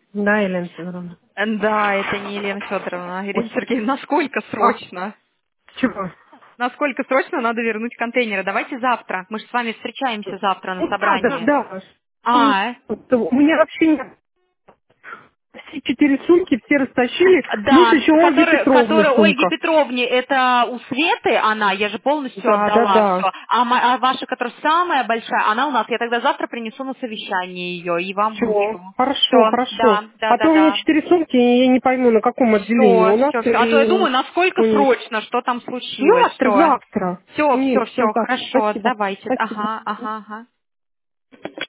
Да, Елена Федоровна. Да, это не Елена Федоровна. Ирина Ой. Сергеевна, насколько А, срочно? чего? Насколько срочно надо вернуть контейнеры? Давайте завтра. Мы же с вами встречаемся завтра на Ну да, да, собрании. да. А, У меня вообще нет. Все 4 сумки все растащили, плюс да, еще Ольги Петровны которая Ольге сумка. Петровне, это у Светы она, я же полностью Да, да, отдала да. все. А ваша, которая самая большая, она у нас. Я тогда завтра принесу на совещание ее и вам вручу. Все, хорошо, Все, хорошо. да, да, А да, то у меня да. 4 сумки, и я не пойму, на каком отделении, Все, у нас все, все. А то я или думаю, насколько у них. срочно, что там случилось. Завтра, Все. завтра. Все, Нет, все, все все, завтра. хорошо, Спасибо. давайте. Спасибо. Ага, ага, ага.